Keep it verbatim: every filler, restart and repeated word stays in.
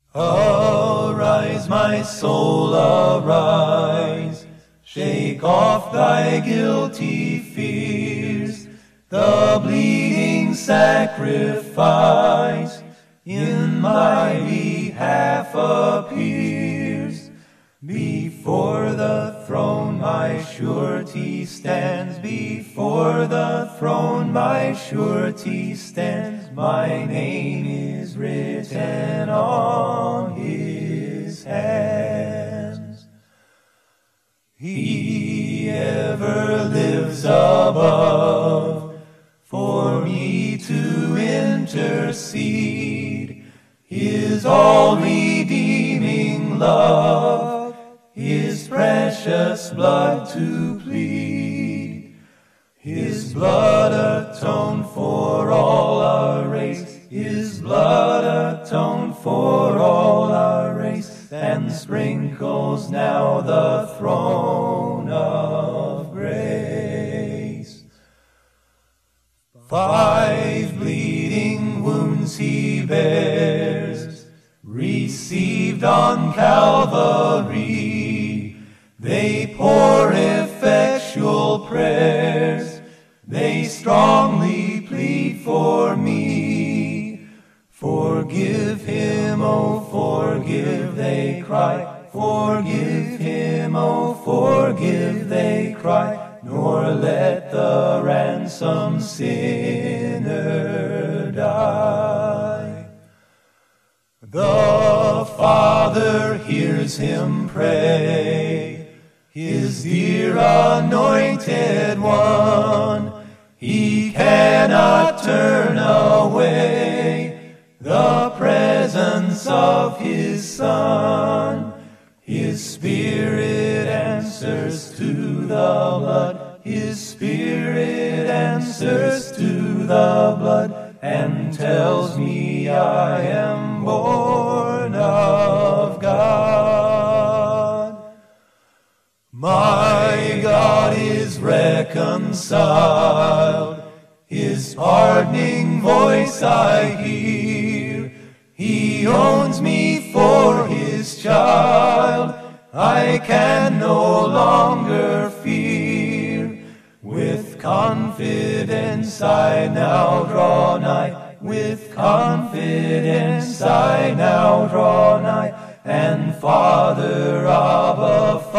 Arise, my soul, arise. Shake off thy guilty fears. The bleeding sacrifice in my behalf appears. Before the throne my surety stands. Before the throne my surety stands. My name is written on his hands. He ever lives above for me to intercede. His all-redeeming love, his precious blood to plead. His blood atoned for all our race. His blood atoned for all our race, and sprinkles now the throne of grace. Five bleeding wounds he bears, received on Calvary. They pour effectual prayers, they strongly plead for me. Forgive him, oh forgive, they cry. Forgive him, oh forgive, they cry. Nor let the ransomed sinner die. The Father hears him pray, his dear anointed one. He cannot turn away the presence of his Son. His Spirit answers to the blood. His Spirit answers to the blood, and tells me I am born of God. My God is reconciled, his pardoning voice I hear. He owns me for his child, I can no longer fear. With confidence I now draw nigh. With confidence I now draw nigh. And Father, Abba,